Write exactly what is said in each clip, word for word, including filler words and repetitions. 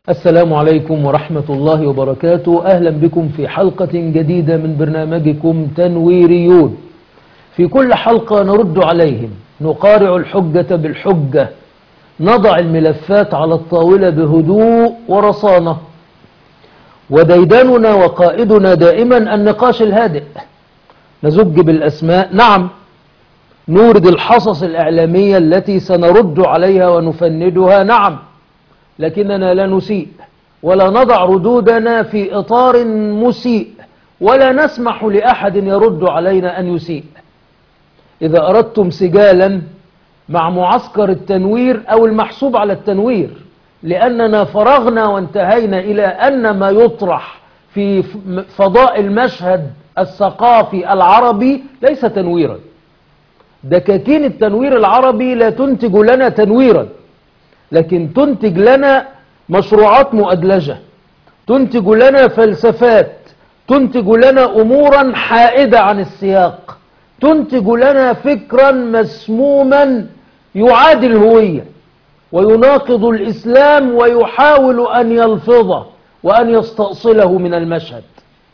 السلام عليكم ورحمة الله وبركاته. أهلا بكم في حلقة جديدة من برنامجكم تنويريون. في كل حلقة نرد عليهم، نقارع الحجة بالحجة، نضع الملفات على الطاولة بهدوء ورصانة، وديدننا وقائدنا دائما النقاش الهادئ. نزج بالأسماء، نعم، نورد الحصص الإعلامية التي سنرد عليها ونفندها، نعم، لكننا لا نسيء ولا نضع ردودنا في إطار مسيء، ولا نسمح لأحد يرد علينا أن يسيء. إذا أردتم سجالا مع معسكر التنوير أو المحسوب على التنوير، لأننا فرغنا وانتهينا إلى أن ما يطرح في فضاء المشهد الثقافي العربي ليس تنويرا. دكاكين التنوير العربي لا تنتج لنا تنويرا، لكن تنتج لنا مشروعات مؤدلجة، تنتج لنا فلسفات، تنتج لنا أمورا حائدة عن السياق، تنتج لنا فكرا مسموما يعادي الهوية ويناقض الإسلام ويحاول أن يلفظه وأن يستأصله من المشهد.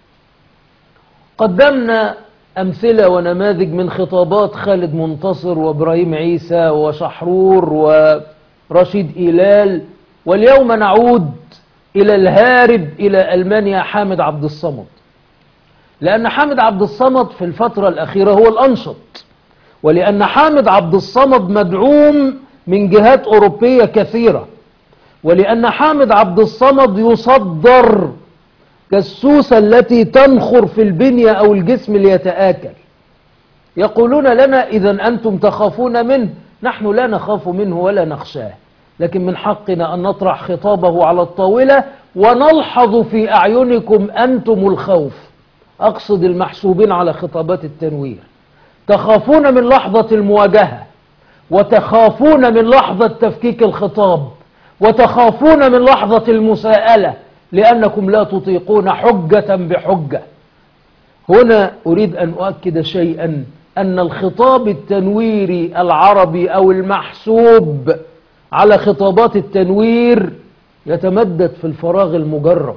قدمنا أمثلة ونماذج من خطابات خالد منتصر وإبراهيم عيسى وشحرور ورشيد إيلال، واليوم نعود إلى الهارب إلى ألمانيا حامد عبد الصمد، لأن حامد عبد الصمد في الفترة الأخيرة هو الأنشط، ولأن حامد عبد الصمد مدعوم من جهات أوروبية كثيرة، ولأن حامد عبد الصمد يصدر كالسوسة التي تنخر في البنية أو الجسم ليتآكل. يقولون لنا إذا أنتم تخافون منه. نحن لا نخاف منه ولا نخشاه، لكن من حقنا أن نطرح خطابه على الطاولة ونلحظ في أعينكم أنتم الخوف. أقصد المحسوبين على خطابات التنوير. تخافون من لحظة المواجهة، وتخافون من لحظة تفكيك الخطاب، وتخافون من لحظة المساءلة، لأنكم لا تطيقون حجة بحجة. هنا أريد أن أؤكد شيئا، أن الخطاب التنويري العربي أو المحسوب على خطابات التنوير يتمدد في الفراغ المجرف،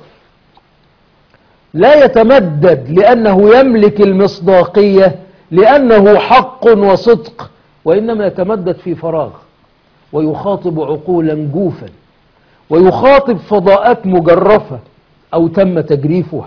لا يتمدد لأنه يملك المصداقية لأنه حق وصدق، وإنما يتمدد في فراغ ويخاطب عقولا جوفا ويخاطب فضاءات مجرفة أو تم تجريفها.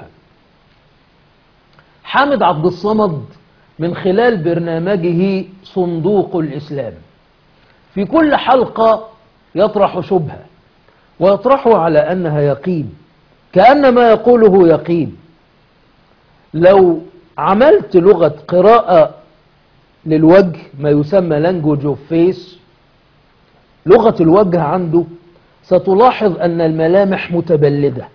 حامد عبد الصمد من خلال برنامجه صندوق الإسلام في كل حلقة يطرح شبهة، ويطرحها على أنها يقين، كأن ما يقوله يقين. لو عملت لغة قراءة للوجه، ما يسمى language of face، لغة الوجه عنده، ستلاحظ أن الملامح متبلدة،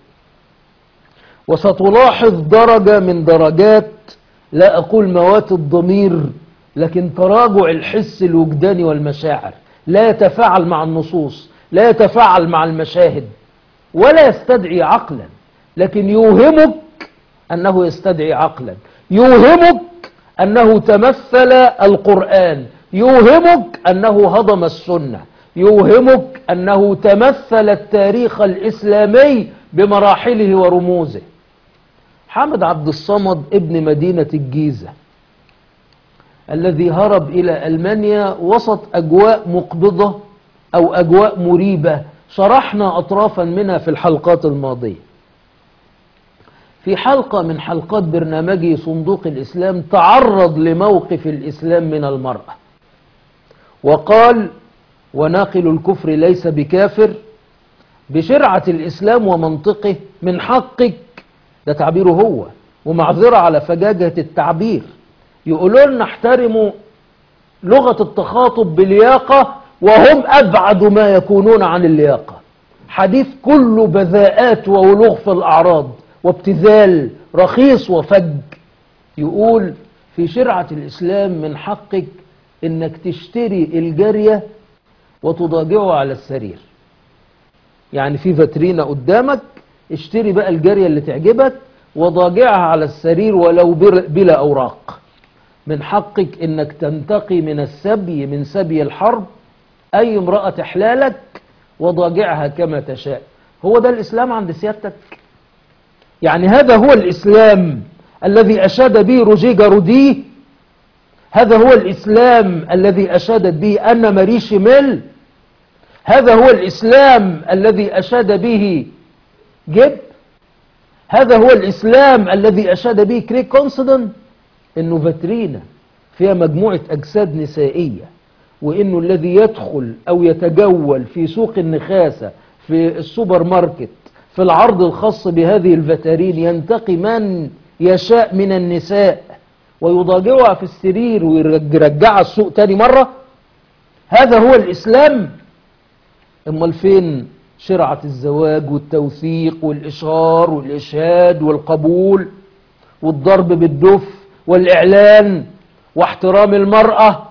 وستلاحظ درجة من درجات، لا أقول موات الضمير، لكن تراجع الحس الوجداني والمشاعر. لا يتفاعل مع النصوص، لا يتفاعل مع المشاهد، ولا يستدعي عقلا، لكن يوهمك أنه يستدعي عقلا، يوهمك أنه تمثل القرآن، يوهمك أنه هضم السنة، يوهمك أنه تمثل التاريخ الإسلامي بمراحله ورموزه. حامد عبد الصمد ابن مدينة الجيزة الذي هرب إلى ألمانيا وسط أجواء مقبضة أو أجواء مريبة، شرحنا أطرافا منها في الحلقات الماضية. في حلقة من حلقات برنامجي صندوق الإسلام تعرض لموقف الإسلام من المرأة، وقال: وناقل الكفر ليس بكافر، بشرعة الإسلام ومنطقه من حقك، ده تعبيره هو، ومعذرة على فجاجة التعبير، يقولون نحترم لغة التخاطب بلياقة، وهم أبعد ما يكونون عن اللياقة. حديث كله بذاءات وولوغ في الأعراض وابتذال رخيص وفج. يقول في شرعة الإسلام من حقك إنك تشتري الجارية وتضاجعه على السرير. يعني في فاترينا قدامك، اشتري بقى الجارية اللي تعجبك وضاجعها على السرير ولو بلا أوراق. من حقك إنك تنتقي من السبي، من سبي الحرب، أي امرأة تحلالك وضاجعها كما تشاء. هو ده الإسلام عند سيادتك؟ يعني هذا هو الإسلام الذي أشاد به روجيه جارودي؟ هذا هو الإسلام الذي أشادت به أنا ماري شيميل؟ هذا هو الإسلام الذي أشاد به جيب؟ هذا هو الإسلام الذي أشاد به كريك كونسدن؟ إنه فاترينا فيها مجموعة أجساد نسائية، وإنه الذي يدخل أو يتجول في سوق النخاسة في السوبر ماركت في العرض الخاص بهذه الفاترين ينتقي من يشاء من النساء ويضاجعها في السرير ويرجعها السوق تاني مرة؟ هذا هو الإسلام؟ امال فين شرعة الزواج والتوثيق والإشهار والإشهاد والقبول والضرب بالدف والإعلان واحترام المرأة؟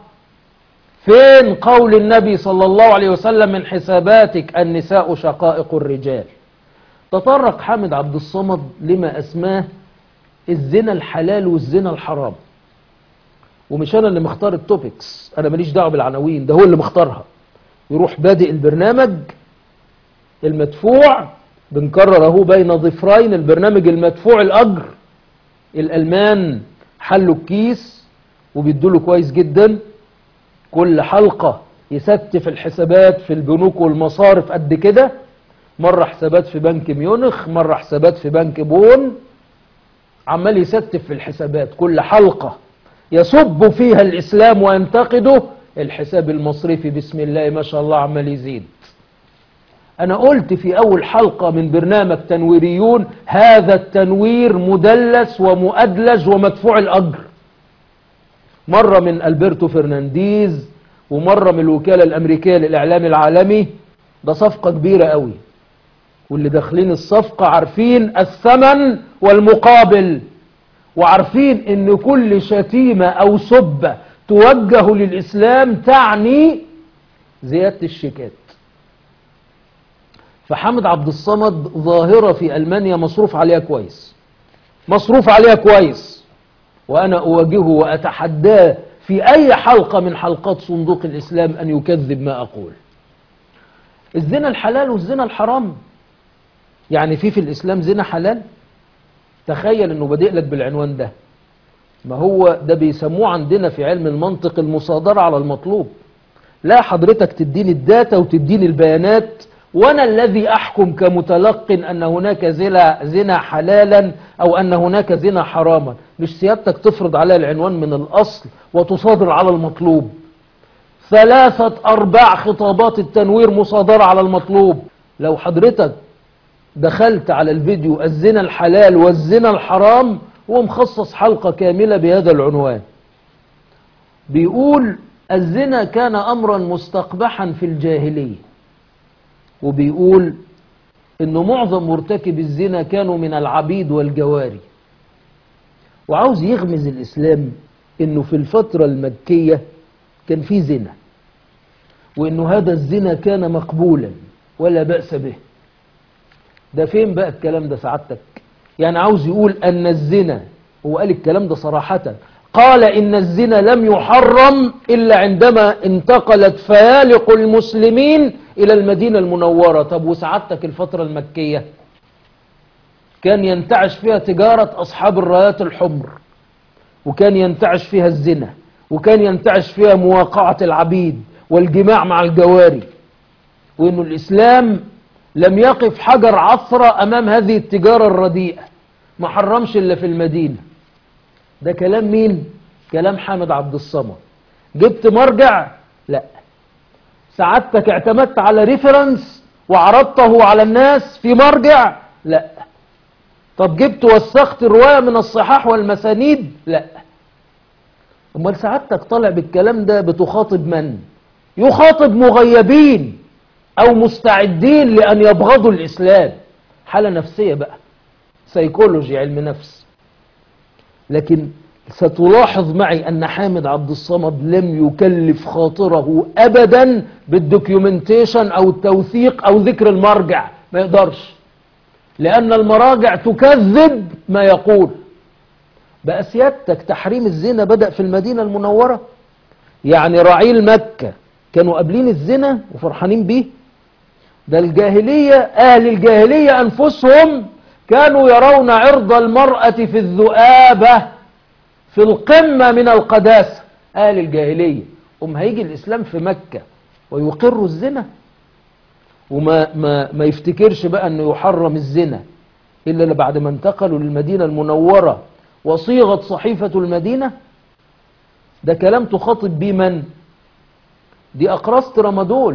فين قول النبي صلى الله عليه وسلم من حساباتك النساء شقائق الرجال؟ تطرق حامد عبد الصمد لما أسماه الزنا الحلال والزنا الحرام، ومش أنا اللي مختار التوبكس، أنا ماليش دعوة بالعناوين، ده هو اللي مختارها. يروح بادئ البرنامج المدفوع، بنكرر اهو بين ضفرين، البرنامج المدفوع الأجر، الألمان حلوا الكيس وبيدوله كويس جدا، كل حلقة يستف الحسابات في البنوك والمصارف قد كده، مرة حسابات في بنك ميونخ، مرة حسابات في بنك بون، عمال يستف في الحسابات، كل حلقة يسب فيها الإسلام وينتقده، الحساب المصرفي بسم الله ما شاء الله عمال يزيد. أنا قلت في أول حلقة من برنامج تنويريون هذا التنوير مدلس ومؤدلج ومدفوع الأجر، مرة من ألبرتو فرنانديز ومرة من الوكالة الأمريكية للإعلام العالمي. ده صفقة كبيرة قوي، واللي داخلين الصفقة عارفين الثمن والمقابل، وعارفين ان كل شتيمة او سبة توجه للإسلام تعني زيادة الشيكات. فحامد عبد الصمد ظاهرة في ألمانيا مصروف عليها كويس، مصروف عليها كويس، وأنا أواجهه وأتحداه في أي حلقة من حلقات صندوق الإسلام أن يكذب ما أقول. الزنا الحلال والزنا الحرام، يعني في في الإسلام زنا حلال؟ تخيل أنه بدأ لك بالعنوان ده، ما هو ده بيسموه عندنا في علم المنطق المصادرة على المطلوب. لا حضرتك تديني الداتا وتديني البيانات وانا الذي احكم كمتلق ان هناك زنا زنا حلالا او ان هناك زنا حراما، مش سيادتك تفرض عليها العنوان من الاصل وتصادر على المطلوب. ثلاثة ارباع خطابات التنوير مصادرة على المطلوب. لو حضرتك دخلت على الفيديو الزنا الحلال والزنا الحرام، هو مخصص حلقة كاملة بهذا العنوان، بيقول الزنا كان امرا مستقبحا في الجاهلية، وبيقول انه معظم مرتكب الزنا كانوا من العبيد والجواري، وعاوز يغمز الاسلام انه في الفترة المكية كان في زنا، وانه هذا الزنا كان مقبولا ولا بأس به. ده فين بقى الكلام ده سعادتك؟ يعني عاوز يقول ان الزنا، هو قال الكلام ده صراحة، قال إن الزنا لم يحرم إلا عندما انتقلت فيالق المسلمين إلى المدينة المنورة. طب وسعادتك الفترة المكية كان ينتعش فيها تجارة أصحاب الرايات الحمر، وكان ينتعش فيها الزنا، وكان ينتعش فيها مواقعة العبيد والجماع مع الجواري، وإنه الإسلام لم يقف حجر عثرة أمام هذه التجارة الرديئة، ما حرمش إلا في المدينة. ده كلام مين؟ كلام حامد عبد الصمد. جبت مرجع؟ لا. سعادتك اعتمدت على ريفرنس وعرضته على الناس في مرجع؟ لا. طب جبت وثقت الرواية من الصحاح والمسانيد؟ لا. امال سعادتك طالع بالكلام ده بتخاطب من؟ يخاطب مغيبين او مستعدين لان يبغضوا الاسلام، حالة نفسية بقى، سيكولوجي، علم نفس. لكن ستلاحظ معي أن حامد عبد الصمد لم يكلف خاطره أبدا بالدوكيومنتيشن أو التوثيق أو ذكر المرجع، ما يقدرش، لأن المراجع تكذب ما يقول. بقى سيادتك تحريم الزنا بدأ في المدينة المنورة؟ يعني رعيل مكة كانوا قابلين الزنا وفرحانين بيه؟ ده الجاهلية، أهل الجاهلية أنفسهم كانوا يرون عرض المرأة في الذؤابة في القمة من القداسة. أهل الجاهلية أم هيجي الإسلام في مكة ويقر الزنا، وما ما ما يفتكرش بقى أنه يحرم الزنا إلا بعد ما انتقلوا للمدينة المنورة وصيغت صحيفة المدينة. ده كلام تخاطب بيه من؟ دي أقراص ترامادول،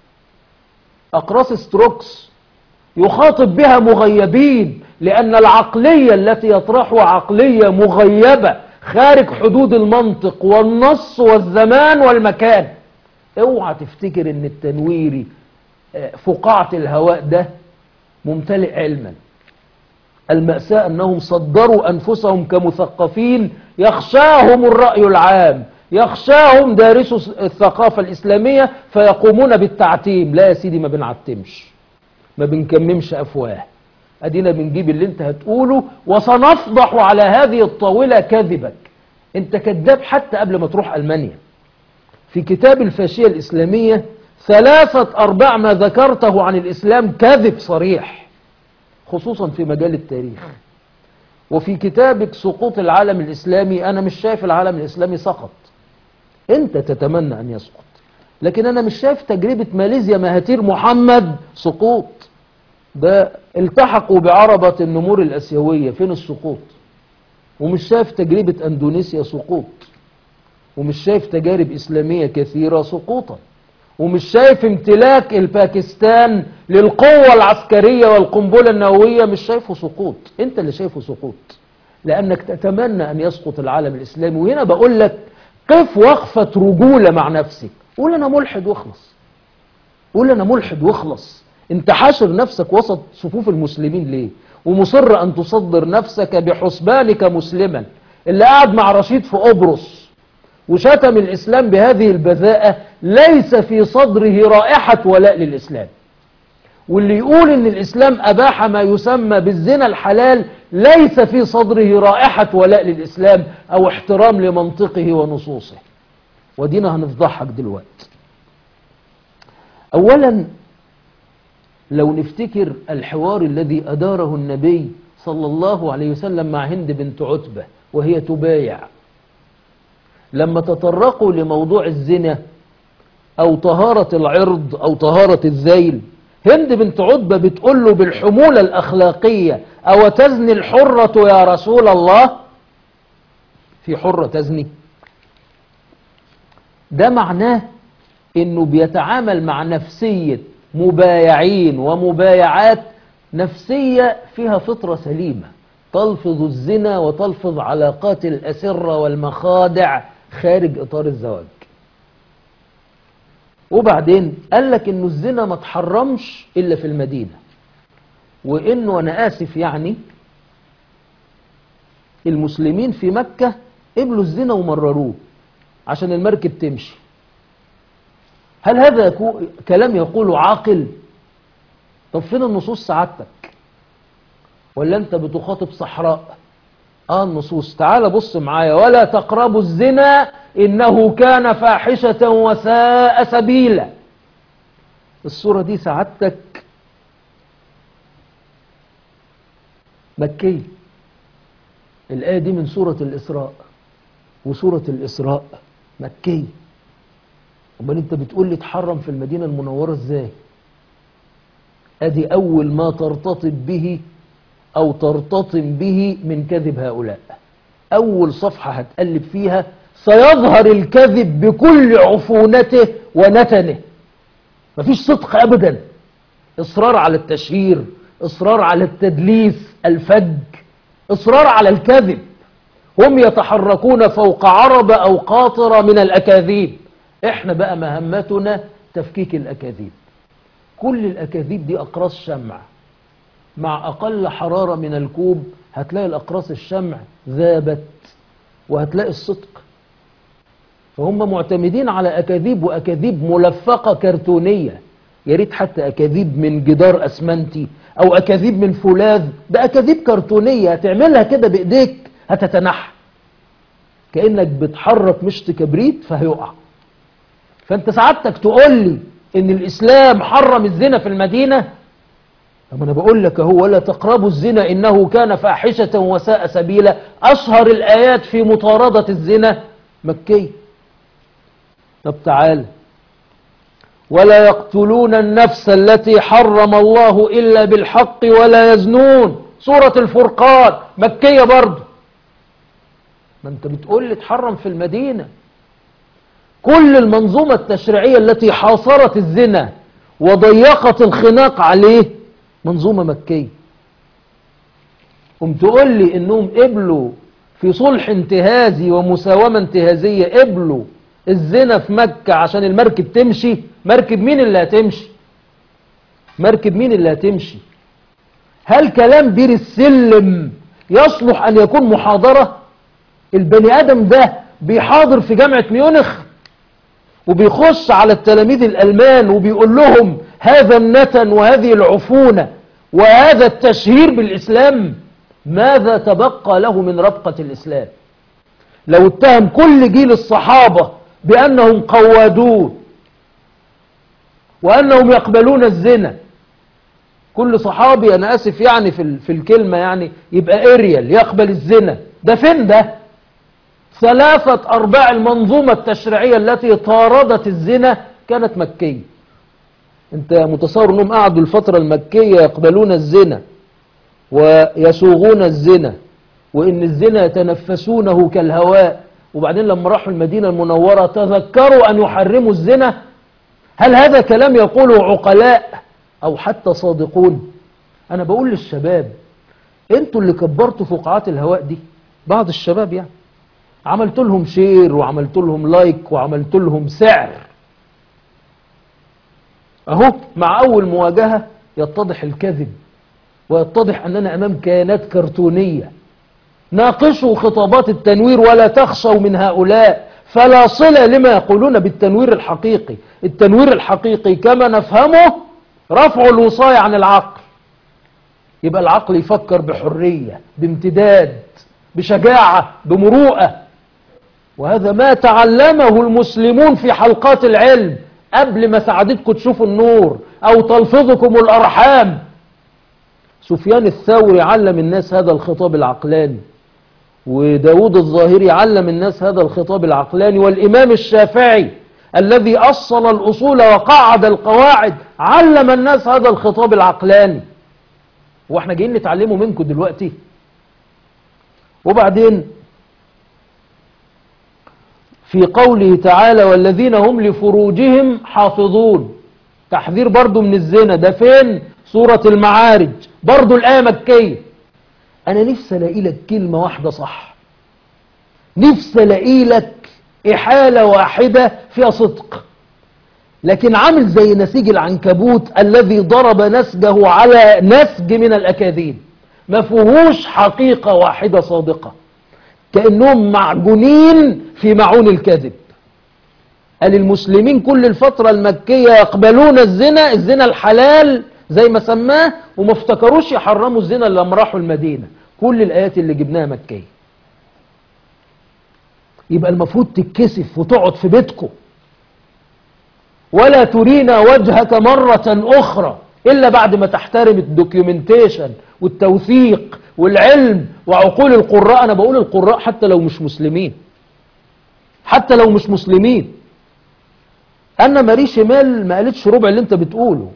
أقراص ستروكس، يخاطب بها مغيبين، لأن العقلية التي يطرحها عقلية مغيبة خارج حدود المنطق والنص والزمان والمكان. اوعى تفتكر ان التنويري فقاعة الهواء ده ممتلئ علما. المأساة أنهم صدروا أنفسهم كمثقفين يخشاهم الرأي العام، يخشاهم دارسوا الثقافة الإسلامية فيقومون بالتعتيم. لا يا سيدي، ما بنعتمش، ما بنكممش أفواه، أدينا بنجيب اللي انت هتقوله وسنفضح على هذه الطاولة كذبك. انت كذاب حتى قبل ما تروح ألمانيا. في كتاب الفاشية الإسلامية ثلاثة أرباع ما ذكرته عن الإسلام كذب صريح، خصوصا في مجال التاريخ. وفي كتابك سقوط العالم الإسلامي، أنا مش شايف العالم الإسلامي سقط، أنت تتمنى أن يسقط، لكن أنا مش شايف تجربة ماليزيا مهاتير محمد سقوط. ده التحقوا بعربة النمور الأسيوية، فين السقوط؟ ومش شايف تجربة أندونيسيا سقوط، ومش شايف تجارب إسلامية كثيرة سقوطا، ومش شايف امتلاك الباكستان للقوة العسكرية والقنبلة النووية، مش شايفه سقوط. انت اللي شايفه سقوط لأنك تتمنى أن يسقط العالم الإسلامي. وهنا بقول لك قف وقفة رجولة مع نفسك، قول أنا ملحد واخلص، قول أنا ملحد واخلص. انت حاشر نفسك وسط صفوف المسلمين ليه؟ ومصر أن تصدر نفسك بحسبانك مسلما. اللي قاعد مع رشيد في قبرص وشتم الإسلام بهذه البذاءة ليس في صدره رائحة ولاء للإسلام. واللي يقول إن الإسلام أباح ما يسمى بالزنا الحلال ليس في صدره رائحة ولاء للإسلام أو احترام لمنطقه ونصوصه. ودينا هنفضحك دلوقتي. أولا لو نفتكر الحوار الذي أداره النبي صلى الله عليه وسلم مع هند بنت عتبة وهي تبايع، لما تطرقوا لموضوع الزنا أو طهارة العرض أو طهارة الذيل، هند بنت عتبة بتقول له بالحمولة الأخلاقية: أو تزني الحرة يا رسول الله؟ في حرة تزني؟ ده معناه إنه بيتعامل مع نفسية مبايعين ومبايعات، نفسية فيها فطرة سليمة تلفظ الزنا وتلفظ علاقات الأسرة والمخادع خارج إطار الزواج. وبعدين قال لك إنه الزنا ما تحرمش إلا في المدينة، وإنه أنا آسف يعني المسلمين في مكة قبلوا الزنا ومرروه عشان المركب تمشي. هل هذا كلام يقوله عاقل؟ طب فين النصوص سعادتك؟ ولا أنت بتخاطب صحراء؟ آه النصوص، تعال بص معايا: ولا تقربوا الزنا إنه كان فاحشة وساء سبيلا. السورة دي سعادتك مكية، الآية دي من سورة الإسراء، وسورة الإسراء مكية. أمال أنت بتقول لي تحرم في المدينة المنورة إزاي؟ أدي أول ما ترتطب به أو ترتطم به من كذب هؤلاء. أول صفحة هتقلب فيها سيظهر الكذب بكل عفونته ونتنه، مفيش صدق أبدا، إصرار على التشهير، إصرار على التدليس الفج، إصرار على الكذب. هم يتحركون فوق عربة أو قاطرة من الأكاذيب، إحنا بقى مهمتنا تفكيك الأكاذيب. كل الأكاذيب دي أقراص شمع، مع أقل حرارة من الكوب هتلاقي الأقراص الشمع ذابت وهتلاقي الصدق. فهم معتمدين على أكاذيب، وأكاذيب ملفقة كرتونية، يا ريت حتى أكاذيب من جدار أسمنتي أو أكاذيب من فولاذ، ده أكاذيب كرتونية هتعملها كده بإيديك هتتنحى كأنك بتحرك مشط كبريت فهيقع. فأنت سعادتك تقول لي ان الاسلام حرم الزنا في المدينة؟ طب انا بقول لك اهو، ولا تقربوا الزنا انه كان فاحشة وساء سبيلا. اشهر الايات في مطاردة الزنا مكية. طب تعال، ولا يقتلون النفس التي حرم الله الا بالحق ولا يزنون، سورة الفرقان مكية برضه. ما انت بتقول لي اتحرم في المدينة. كل المنظومة التشريعية التي حاصرت الزنا وضيقت الخناق عليه منظومة مكية. قم تقول لي انهم قبلوا في صلح انتهازي ومساومة انتهازية، قبلوا الزنا في مكة عشان المركب تمشي؟ مركب مين اللي هتمشي؟ مركب مين اللي هتمشي؟ هل كلام بير السلم يصلح ان يكون محاضرة؟ البني ادم ده بيحاضر في جامعة ميونخ وبيخش على التلاميذ الالمان وبيقول لهم هذا النتن وهذه العفونة وهذا التشهير بالاسلام. ماذا تبقى له من ربقة الاسلام؟ لو اتهم كل جيل الصحابة بانهم قوادون وانهم يقبلون الزنا، كل صحابي انا اسف يعني في, في الكلمة يعني يبقى اريال يقبل الزنا، ده فين ده؟ ثلاثة ارباع المنظومة التشريعية التي طاردت الزنا كانت مكية. انت متصور انهم قعدوا الفترة المكية يقبلون الزنا ويسوغون الزنا وان الزنا يتنفسونه كالهواء، وبعدين لما راحوا المدينة المنورة تذكروا ان يحرموا الزنا؟ هل هذا كلام يقوله عقلاء او حتى صادقون؟ انا بقول للشباب، انتوا اللي كبرتوا فقاعات الهواء دي، بعض الشباب يعني عملت لهم شير وعملت لهم لايك وعملت لهم سعر. اهو مع اول مواجهة يتضح الكذب ويتضح اننا امام كيانات كرتونية. ناقشوا خطابات التنوير ولا تخشوا من هؤلاء، فلا صلة لما يقولون بالتنوير الحقيقي. التنوير الحقيقي كما نفهمه رفع الوصاية عن العقل، يبقى العقل يفكر بحرية بامتداد بشجاعة بمروءة، وهذا ما تعلمه المسلمون في حلقات العلم قبل ما سعادتكم تشوفوا النور أو تلفظكم الأرحام. سفيان الثوري علم الناس هذا الخطاب العقلاني، وداود الظاهري علم الناس هذا الخطاب العقلاني، والإمام الشافعي الذي أصل الأصول وقعد القواعد علم الناس هذا الخطاب العقلاني. واحنا جايين نتعلمه منكم دلوقتي؟ وبعدين في قوله تعالى والذين هم لفروجهم حافظون، تحذير برضو من الزنا، ده فين؟ سورة المعارج، برضو الآية مكية. أنا نفسي ألاقي لك كلمة واحدة صح، نفسي ألاقي لك إحالة واحدة فيها صدق، لكن عامل زي نسيج العنكبوت الذي ضرب نسجه على نسج من الأكاذيب، ما فيهوش حقيقة واحدة صادقة، كأنهم معجونين في معون الكذب. قال المسلمين كل الفترة المكية يقبلون الزنا، الزنا الحلال زي ما سماه، وما افتكروش يحرموا الزنا لما راحوا المدينة. كل الآيات اللي جبناها مكية. يبقى المفروض تتكسف وتقعد في بيتكم، ولا ترينا وجهك مرة أخرى إلا بعد ما تحترم الدوكيومنتيشن والتوثيق والعلم وعقول القراء. أنا بقول القراء حتى لو مش مسلمين، حتى لو مش مسلمين. أنا ماري شمال ما قالتش ربع اللي أنت بتقوله.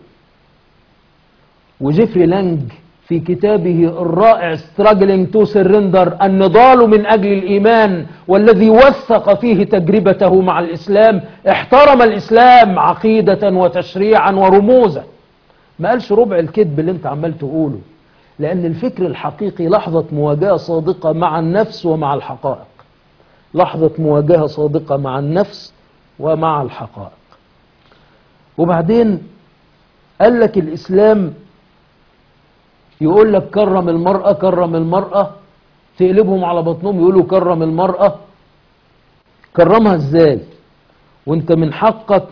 وجيفري لانج في كتابه الرائع Struggling to Surrender، النضال من أجل الإيمان، والذي وثق فيه تجربته مع الإسلام، احترم الإسلام عقيدة وتشريعا ورموزا. ما قالش ربع الكذب اللي انت عمال تقوله، لأن الفكر الحقيقي لحظة مواجهة صادقة مع النفس ومع الحقائق، لحظة مواجهة صادقة مع النفس ومع الحقائق. وبعدين قال لك الإسلام يقول لك كرم المرأة كرم المرأة، تقلبهم على بطنهم يقولوا كرم المرأة. كرمها ازاي وانت من حقك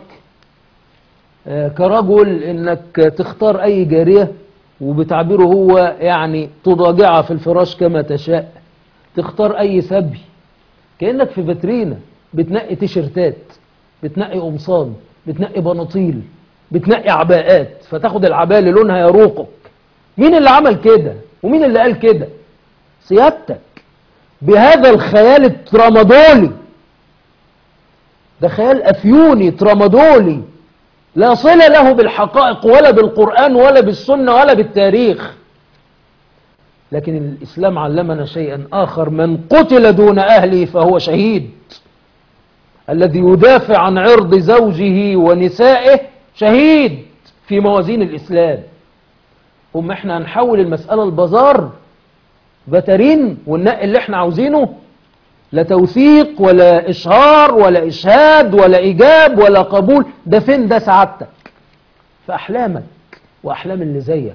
كرجل انك تختار اي جارية وبتعبيره هو يعني تضاجعها في الفراش كما تشاء، تختار اي سبي كأنك في فاترينا بتنقي تيشرتات، بتنقي قمصان، بتنقي بناطيل، بتنقي عباءات فتاخد العباءة اللي لونها يروقك. مين اللي عمل كده ومين اللي قال كده؟ سيادتك بهذا الخيال الترامادولي، ده خيال أفيوني ترامادولي لا صلة له بالحقائق ولا بالقرآن ولا بالسنة ولا بالتاريخ. لكن الإسلام علمنا شيئا آخر: من قتل دون أهله فهو شهيد. الذي يدافع عن عرض زوجه ونسائه شهيد في موازين الإسلام. هم احنا هنحول المسألة البازار بترين وننقي اللي احنا عاوزينه؟ لا توثيق ولا إشهار ولا إشهاد ولا إيجاب ولا قبول. ده فين ده سعادتك؟ في أحلامك وأحلام اللي زيك.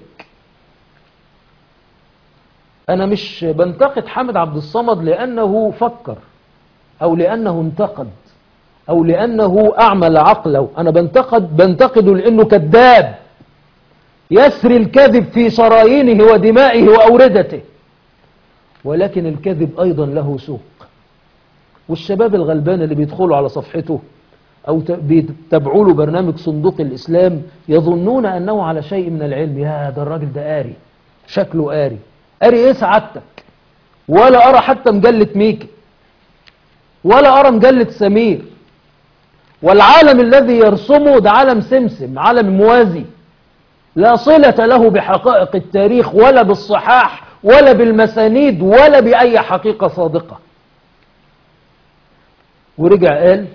أنا مش بنتقد حامد عبد الصمد لأنه فكر أو لأنه انتقد أو لأنه أعمل عقله. أنا بنتقد بنتقده لأنه كذاب يسري الكذب في شرايينه ودمائه وأوردته. ولكن الكذب أيضا له سوق. والشباب الغلبان اللي بيدخلوا على صفحته أو بيتبعوا له برنامج صندوق الإسلام يظنون أنه على شيء من العلم. يا ده الراجل ده قاري، شكله قاري. قاري إيه سعادتك؟ ولا أرى حتى مجلة ميكي ولا أرى مجلة سمير. والعالم الذي يرسمه ده عالم سمسم، عالم موازي لا صلة له بحقائق التاريخ ولا بالصحاح ولا بالمسانيد ولا بأي حقيقة صادقة. ورجع قال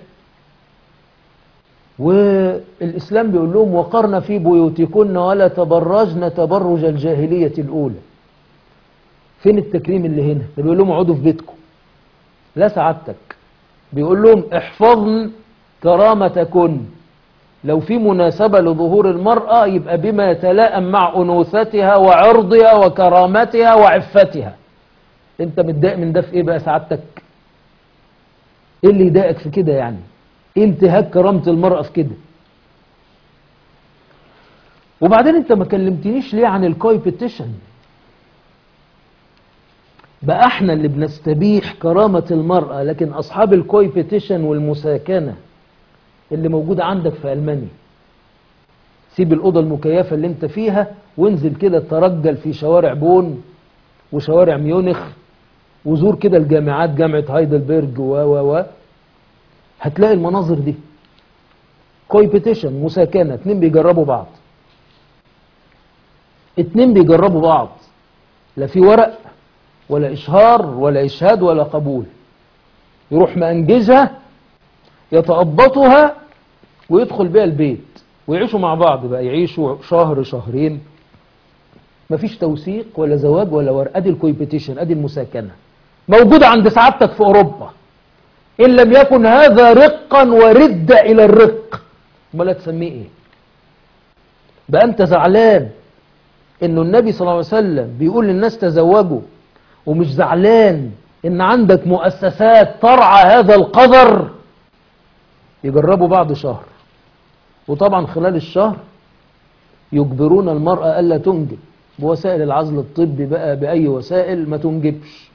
والإسلام بيقول لهم: وقرن في بيوتكن ولا تبرجن تبرج الجاهلية الأولى. فين التكريم اللي هنا؟ ده بيقول لهم اقعدوا في بيتكم. لا سعادتك، بيقول لهم احفظن كرامتكن. لو في مناسبة لظهور المرأة يبقى بما يتلائم مع أنوثتها وعرضها وكرامتها وعفتها. انت متضايق من ده في ايه بقى سعادتك؟ ايه اللي يضايقك في كده يعني؟ ايه انتهاك كرامة المرأة في كده؟ وبعدين انت ما كلمتنيش ليه عن الكويبيتيشن؟ بقى احنا اللي بنستبيح كرامة المرأة، لكن اصحاب الكويبيتيشن والمساكنة اللي موجودة عندك في ألمانيا. سيب الأوضة المكيفة اللي انت فيها وانزل كده ترجل في شوارع بون وشوارع ميونخ وزور كده الجامعات، جامعة هايدلبرج و و و هتلاقي المناظر دي. كويبيتيشن، مساكنة، اتنين بيجربوا بعض. اتنين بيجربوا بعض، لا في ورق ولا إشهار ولا إشهاد ولا قبول. يروح مأنجزها يتأبطها ويدخل بيها البيت ويعيشوا مع بعض بقى، يعيشوا شهر شهرين، مفيش توثيق ولا زواج ولا ورق. ادي الكويبيتيشن، ادي المساكنة موجودة عند سعادتك في أوروبا. إن لم يكن هذا رقا ورد إلى الرق، امال تسميه إيه؟ بقى أنت زعلان إنه النبي صلى الله عليه وسلم بيقول للناس تزوجوا، ومش زعلان إن عندك مؤسسات ترعى هذا القدر؟ يجربوا بعض شهر، وطبعا خلال الشهر يجبرون المرأة ألا تنجب بوسائل العزل الطبي بقى، بأي وسائل ما تنجبش.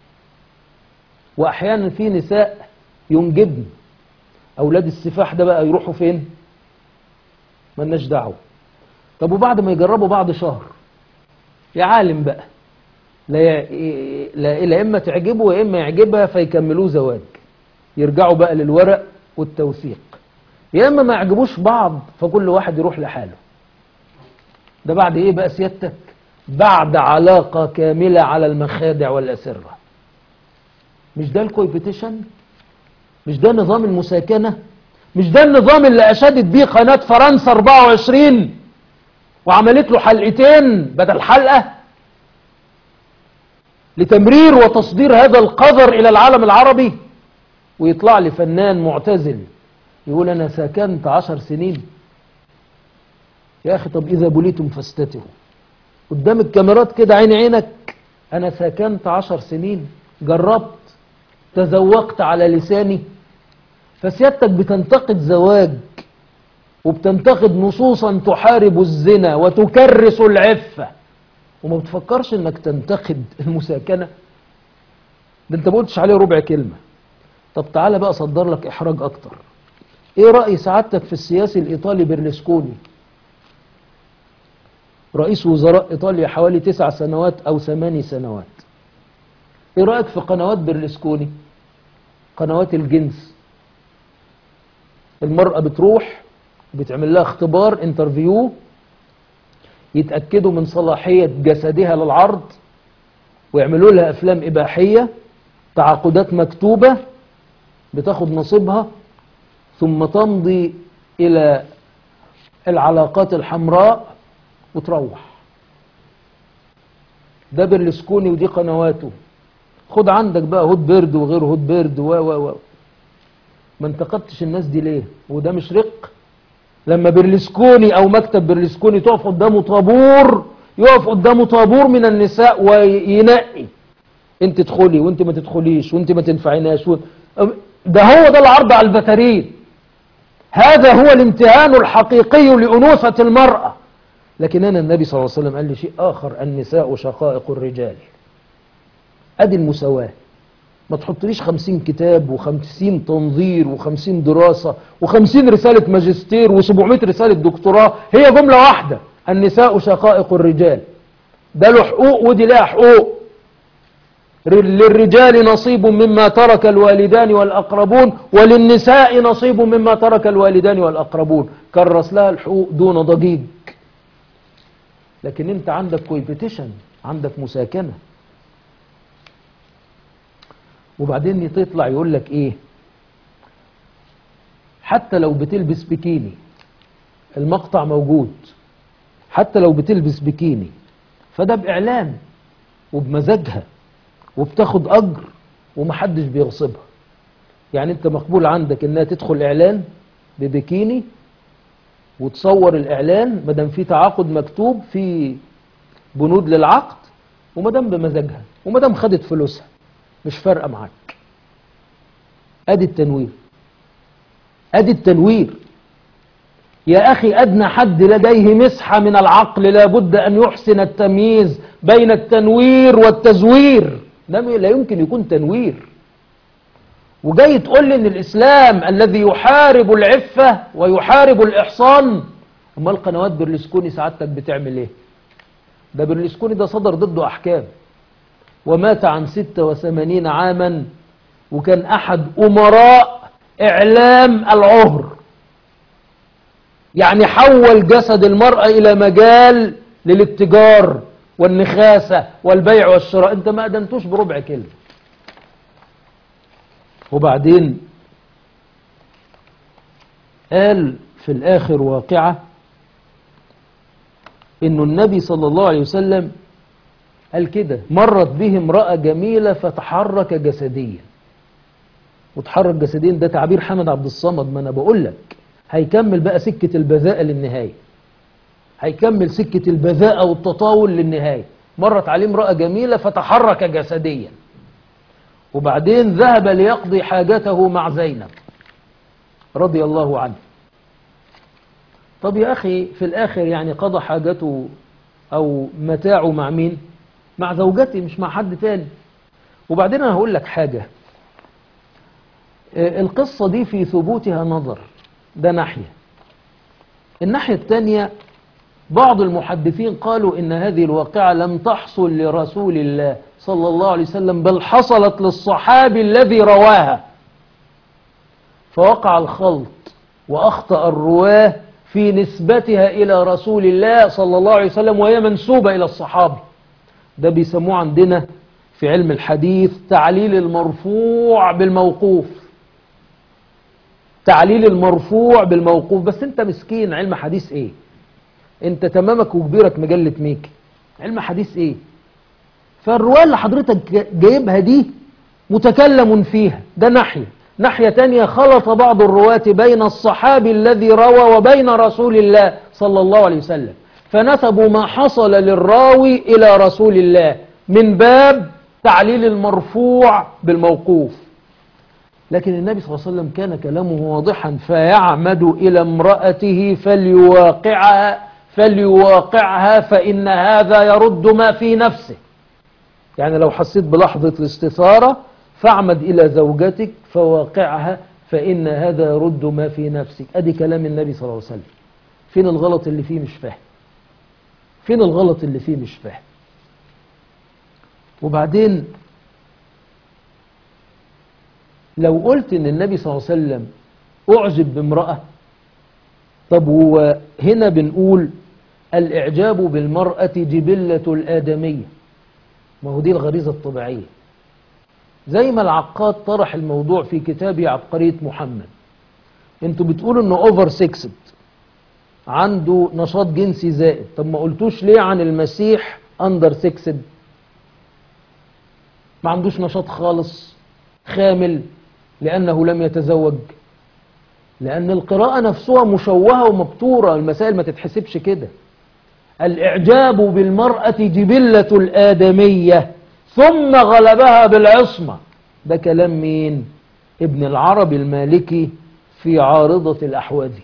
وأحيانا في نساء ينجبن. أولاد السفاح ده بقى يروحوا فين؟ مالناش دعوة. طب وبعد ما يجربوا بعض شهر يا عالم بقى، لا لا لا إما تعجبه يا إما يعجبها فيكملوه زواج، يرجعوا بقى للورق والتوثيق. يا إما ما يعجبوش بعض فكل واحد يروح لحاله. ده بعد إيه بقى سيادتك؟ بعد علاقة كاملة على المخادع والأسرة. مش ده الكويبيتيشن؟ مش ده نظام المساكنة؟ مش ده النظام اللي أشادت بيه قناة فرنسا أربعة وعشرين وعملت له حلقتين بدل حلقة لتمرير وتصدير هذا القذر إلى العالم العربي؟ ويطلع لي فنان معتزل يقول أنا سكنت عشر سنين. يا أخي طب إذا بليتم فاستتروا قدام الكاميرات كده عين عينك. أنا سكنت عشر سنين، جربت، تزوقت على لساني. فسيادتك بتنتقد زواج وبتنتقد نصوصا تحارب الزنا وتكرس العفة، وما بتفكرش انك تنتقد المساكنة. ده انت ما قلتش عليه ربع كلمة. طب تعالى بقى صدر لك احراج اكتر. ايه رأي سعادتك في السياسي الايطالي بيرلسكوني رئيس وزراء إيطاليا حوالي تسع سنوات أو ثماني سنوات. إيه رأيك في قنوات برلسكوني؟ قنوات الجنس. المرأة بتروح بتعمل لها اختبار انترفيو، يتأكدوا من صلاحية جسدها للعرض، ويعملوا لها أفلام إباحية، تعاقدات مكتوبة، بتاخد نصيبها، ثم تمضي إلى العلاقات الحمراء وتروح. ده برلسكوني ودي قنواته. خد عندك بقى هوت بيرد وغير هوت بيرد و و و ما انتقدتش الناس دي ليه؟ وده مش رق؟ لما برلسكوني او مكتب برلسكوني تقف قدامه طابور، يقف قدامه طابور من النساء وينقي، انت تدخلي وانت ما تدخليش وانت ما تنفعيناش و... ده هو ده العرض على البتارين. هذا هو الامتهان الحقيقي لأنوثة المرأة. لكن أنا النبي صلى الله عليه وسلم قال لي شيء آخر: النساء شقائق الرجال. أدي المساواة. ما تحطليش خمسين كتاب وخمسين تنظير وخمسين دراسة وخمسين رسالة ماجستير وسبعمائة رسالة دكتوراه، هي جملة واحدة: النساء شقائق الرجال. ده له حقوق ودي لها حقوق. للرجال نصيب مما ترك الوالدان والأقربون، وللنساء نصيب مما ترك الوالدان والأقربون. كرس لها الحقوق دون ضجيج. لكن انت عندك كويبيتيشن، عندك مساكنة. وبعدين تطلع يقول لك ايه؟ حتى لو بتلبس بكيني، المقطع موجود، حتى لو بتلبس بكيني فده بإعلان وبمزاجها وبتاخد أجر ومحدش بيغصبها. يعني انت مقبول عندك انها تدخل إعلان ببكيني وتصور الإعلان مدام في تعاقد مكتوب، في بنود للعقد، ومدام بمزاجها ومدام خدت فلوسها مش فارقة معاك. ادي التنوير، ادي التنوير يا أخي. أدنى حد لديه مسحة من العقل لابد أن يحسن التمييز بين التنوير والتزوير. ده لا يمكن يكون تنوير. وجاي تقول لي ان الاسلام الذي يحارب العفة ويحارب الاحصان. اما القنوات برلسكوني سعادتك بتعمل ايه؟ ده برلسكوني ده صدر ضده احكام ومات عن ستة وثمانين عاما، وكان احد امراء اعلام العهر. يعني حول جسد المرأة الى مجال للاتجار والنخاسة والبيع والشراء. انت ما أدنتوش بربع كلمة. وبعدين قال في الآخر واقعة إنه النبي صلى الله عليه وسلم قال كده: مرت به امرأة جميلة فتحرك جسديا. وتحرك جسديا ده تعبير حمد عبد الصمد. ما أنا بقول لك هيكمل بقى سكة البذاءة للنهاية، هيكمل سكة البذاءة والتطاول للنهاية. مرت عليه امرأة جميلة فتحرك جسديا، وبعدين ذهب ليقضي حاجته مع زينب رضي الله عنه. طب يا أخي في الآخر يعني قضى حاجته أو متاعه مع مين؟ مع زوجته، مش مع حد تاني. وبعدين أنا هقول لك حاجة، القصة دي في ثبوتها نظر، ده ناحية. الناحية الثانية بعض المحدثين قالوا إن هذه الواقعة لم تحصل لرسول الله صلى الله عليه وسلم، بل حصلت للصحابي الذي رواها، فوقع الخلط وأخطأ الرواه في نسبتها إلى رسول الله صلى الله عليه وسلم وهي منسوبة إلى الصحابي. ده بيسموه عندنا في علم الحديث تعليل المرفوع بالموقوف. تعليل المرفوع بالموقوف. بس انت مسكين، علم حديث ايه؟ انت تمامك وكبيرك مجلة ميك، علم حديث ايه؟ فالرواية اللي حضرتك جايبها دي متكلم فيها، ده ناحية. ناحية تانية خلط بعض الرواة بين الصحابي الذي روى وبين رسول الله صلى الله عليه وسلم، فنسبوا ما حصل للراوي إلى رسول الله من باب تعليل المرفوع بالموقوف. لكن النبي صلى الله عليه وسلم كان كلامه واضحا: فيعمد إلى امرأته فليواقعها فليواقعها فإن هذا يرد ما في نفسه. يعني لو حسيت بلحظة الاستثارة فاعمد إلى زوجتك فواقعها فإن هذا يرد ما في نفسك. أدي كلام النبي صلى الله عليه وسلم. فين الغلط اللي فيه؟ مش فاهم. فين الغلط اللي فيه؟ مش فاهم. وبعدين لو قلت ان النبي صلى الله عليه وسلم اعجب بامرأة، طب هو هنا بنقول الاعجاب بالمرأة جبلة الآدمية، ما هو دي الغريزة الطبيعية. زي ما العقاد طرح الموضوع في كتابه عبقرية محمد، انتوا بتقولوا انه اوفر سكسد، عنده نشاط جنسي زائد، طب ما قلتوش ليه عن المسيح اندر سكسد؟ ما عندوش نشاط خالص، خامل، لأنه لم يتزوج. لأن القراءة نفسها مشوهة ومبتورة، المسائل ما تتحسبش كده. الإعجاب بالمرأة جبلة الآدمية ثم غلبها بالعصمة، ده كلام مين؟ ابن العربي المالكي في عارضة الأحواذي.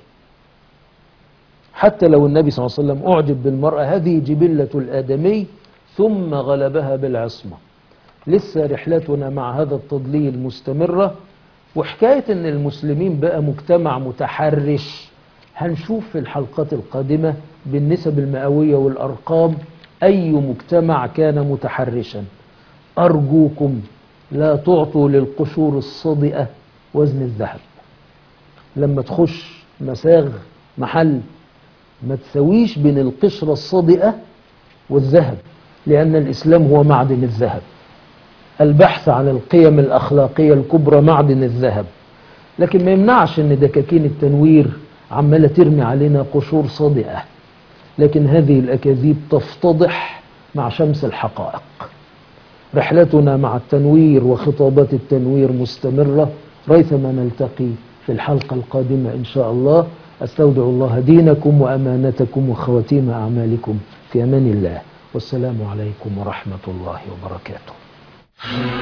حتى لو النبي صلى الله عليه وسلم أعجب بالمرأة، هذه جبلة الآدمي ثم غلبها بالعصمة. لسه رحلتنا مع هذا التضليل مستمرة، وحكاية ان المسلمين بقى مجتمع متحرش هنشوف في الحلقات القادمة بالنسب المئوية والأرقام أي مجتمع كان متحرشا. أرجوكم لا تعطوا للقشور الصدئة وزن الذهب. لما تخش مساغ محل ما تسويش بين القشرة الصدئة والذهب، لأن الإسلام هو معدن الذهب. البحث عن القيم الأخلاقية الكبرى معدن الذهب، لكن ما يمنعش ان دكاكين التنوير عمالة ترمي علينا قشور صادئة، لكن هذه الأكاذيب تفتضح مع شمس الحقائق. رحلتنا مع التنوير وخطابات التنوير مستمرة، ريثما نلتقي في الحلقة القادمة إن شاء الله. أستودع الله دينكم وأمانتكم وخواتيم أعمالكم في أمان الله، والسلام عليكم ورحمة الله وبركاته.